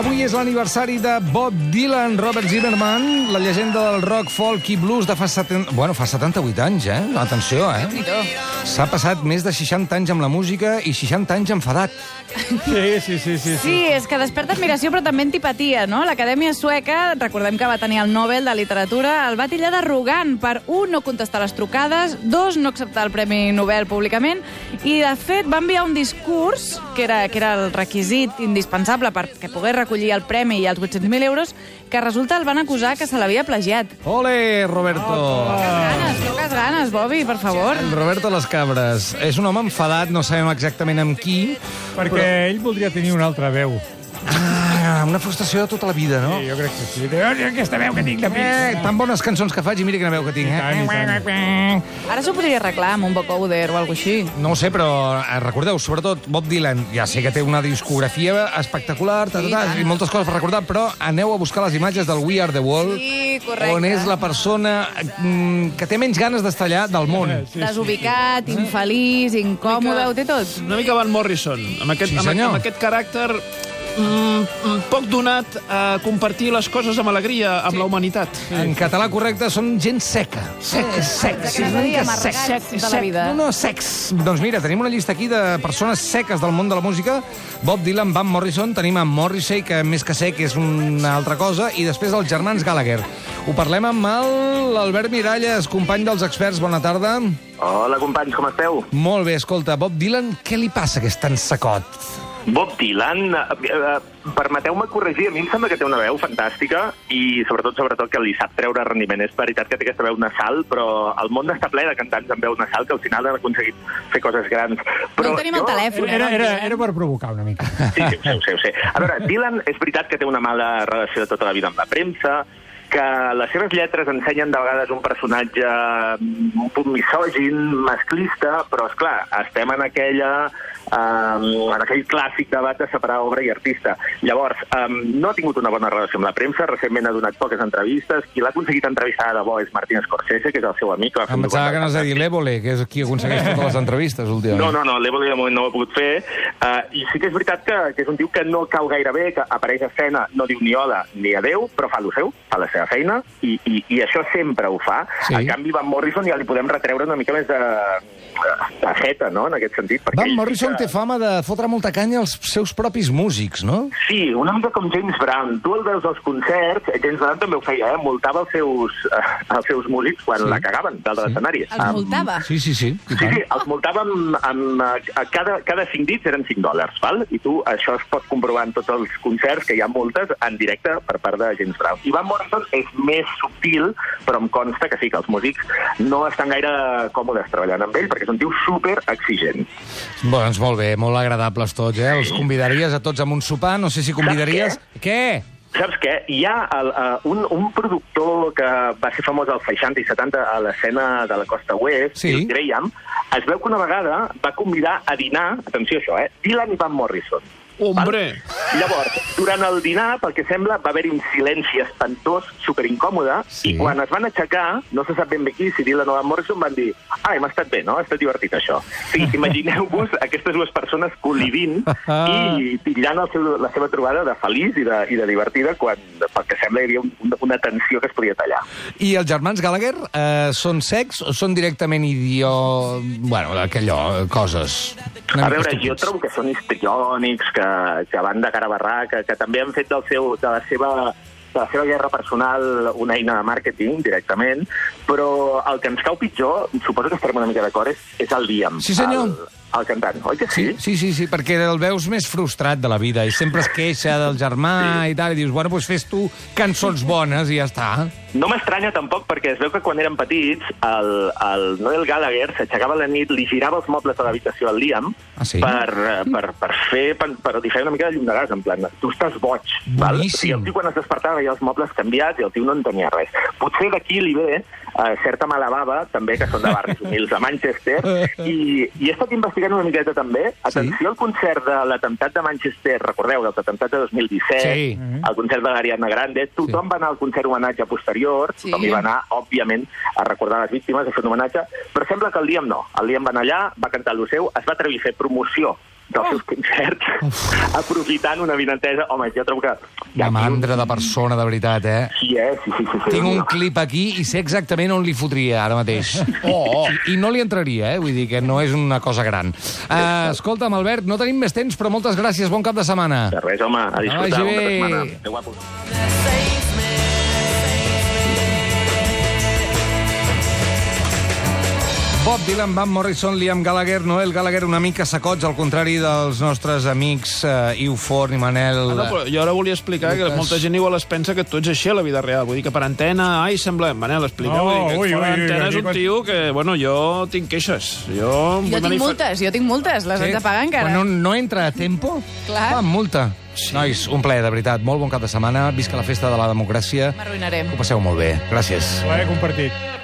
Avui és l'aniversari de Bob Dylan, Robert Zimmerman, la llegenda del rock, folk i blues de fa 78 anys, eh? Atenció, eh? S'ha passat més de 60 anys amb la música i 60 anys enfadat. Sí. Sí, és que desperta admiració, però també antipatia, no? L'Acadèmia Sueca, recordem que va tenir el Nobel de Literatura, el va titllar d'arrogant per, 1, no contestar les trucades, 2, no acceptar el Premi Nobel públicament, i, de fet, va enviar un discurs, que era el requisit indispensable perquè pogués recollir el premi i els 800.000 euros, que resulta el van acusar que se l'havia plagiat. Ole, Roberto! Poques ganes, Bobby, per favor. Roberto Las Cabres. És un home enfadat, no sabem exactament amb qui. Perquè ell voldria tenir una altra veu. Una frustració de tota la vida, no? Sí, jo crec que sí. Aquesta veu que tinc de Tan bones cançons que faig i mira quina veu que tinc, eh? Ara s'ho podria arreglar amb un vocoder o alguna així. No ho sé, però recordeu, sobretot Bob Dylan, ja sé que té una discografia espectacular, i moltes coses per recordar, però aneu a buscar les imatges del We Are The World, Sí, correcte. on és la persona que té menys ganes d'estar allà del món. Desubicat, infeliç, incòmode, ho té tot. Una mica Van Morrison, amb aquest, Sí, senyor. amb aquest caràcter poc donat a compartir les coses amb alegria amb la humanitat. En català correcte són gent seca. Secs. Cada dia amarregats de la vida. No, secs. Doncs mira, tenim una llista aquí de persones seques del món de la música. Bob Dylan, Van Morrison, tenim en Morrissey, que més que sec és una altra cosa, i després els germans Gallagher. Ho parlem amb l'Albert Miralles, company dels experts. Bona tarda. Hola, companys, com esteu? Molt bé, escolta, Bob Dylan, què li passa que és tan secot? Bob Dylan, permeteu-me corregir, a mi em sembla que té una veu fantàstica i sobretot que li sap treure rendiment. És veritat que té aquesta veu nasal, però el món està ple de cantants amb veu nasal que al final han aconseguit fer coses grans. Però No tenim el telèfon. Era per provocar una mica. Sí, ho sé. A veure, Dylan és veritat que té una mala relació de tota la vida amb la premsa, que les seves lletres ensenyen de vegades un personatge un punt misògin, masclista, però, esclar, estem en aquell clàssic debat de separar obra i artista. Llavors, no ha tingut una bona relació amb la premsa, recentment ha donat poques entrevistes, qui l'ha aconseguit entrevistar de debò és Martin Scorsese, que és el seu amic. Em pensava que no has de dir l'Évole, que és qui aconsegueix totes les entrevistes últimament. No, l'Évole de moment no ho ha pogut fer, i sí que és veritat que és un tio que no cau gaire bé, que apareix a escena, no diu ni hola ni adeu, però fa el seu, fa la seva feina, i això sempre ho fa. Sí. En canvi, Van Morrison ja li podem retreure una mica més de jeta, no?, en aquest sentit. Van Morrison té fama de fotre molta canya als seus propis músics, no? Sí, una mica com James Brown. Tu el veus als concerts, James Brown també ho feia, multava els seus músics quan la cagaven dalt de l'escenari. Els multava. Sí. Sí, els multava cada 5 dits eren $5, val? I tu això es pot comprovar en tots els concerts, que hi ha multes en directe per part de James Brown. I Van Morrison és més subtil, però em consta que sí, que els músics no estan gaire còmodes treballant amb ell, perquè és un tio super exigent. Doncs molt bé, molt agradables tots, eh? Els convidaries a tots a un sopar? No sé si convidaries... Què? Saps què? Hi ha un productor que va ser famós als 60 i 70 a l'escena de la costa oest, Sí. Graham, es veu que una vegada va convidar a dinar, atenció a això, Dylan i Van Morrison. Hombre! Llavors, durant el dinar, pel que sembla, va haver-hi un silenci espantós, superincòmode, i quan es van aixecar, no se sap ben bé qui, si Dylan o Van Morrison, van dir hem estat bé, no? Ha estat divertit, això. Sí, imagineu-vos aquestes dues persones col·lidint i titllant la seva trobada de feliç i de divertida, quan, pel que sembla, hi havia una tensió que es podia tallar. I els germans Gallagher són secs o són directament coses? A veure, jo trobo que són histriònics, que van de cara a barrac, que també han fet de la seva guerra personal una eina de màrqueting, directament, però el que ens cau pitjor, suposo que estarem una mica d'acord, és el Liam. Sí, senyor. El cantant, oi que sí? Sí, perquè el veus més frustrat de la vida i sempre es queixa del germà i tal, i dius, doncs fes tu cançons bones i ja està. No m'estranya tampoc, perquè es veu que quan eren petits el Noel Gallagher s'aixecava a la nit, li girava els mobles de l'habitació al Liam per li feia una mica de llum de gas, en plan, tu estàs boig. Boníssim. I el tio quan es despertava veia els mobles canviats i el tio no entenia res. Potser d'aquí li ve certa mala bava, també, que són de barris humils a Manchester, i he estat investigant una miqueta també. Atenció al concert de l'atemptat de Manchester, recordeu, del atemptat de 2017, el concert de l'Ariana Grande, tothom va anar al concert homenatge posterior, tothom hi va anar, òbviament, a recordar les víctimes, a fer un homenatge, però sembla que el Liam no. El Liam va anar allà, va cantar el seu, es va atrevir a fer promoció dels seus concerts, aprofitant una vinentesa. Home, jo trobo que... Una mandra de persona, de veritat, eh? Sí. Tinc un clip aquí i sé exactament on li fotria ara mateix. I no li entraria, vull dir que no és una cosa gran. Escolta'm, Albert, no tenim més temps, però moltes gràcies, bon cap de setmana. De res, home, a disfrutar, bon cap de setmana. Adéu, guapos. Bob Dylan, Van Morrison, Liam Gallagher, Noel Gallagher, una mica sacots, al contrari dels nostres amics Iu Forn i Manel. No, però jo ara volia explicar que molta gent igual es pensa que tu ets així a la vida real. Vull dir que per antena, sembla... Manel, explica. No, fora antena és un tio que, bueno, jo tinc queixes. Jo tinc multes, les haig de pagar encara. Quan no entra a tempo, Clar. va, multa. Sí. Nois, un plaer, de veritat. Molt bon cap de setmana. Visca la festa de la democràcia. M'arruïnaré. Ho passeu molt bé. Gràcies. Plaer compartit.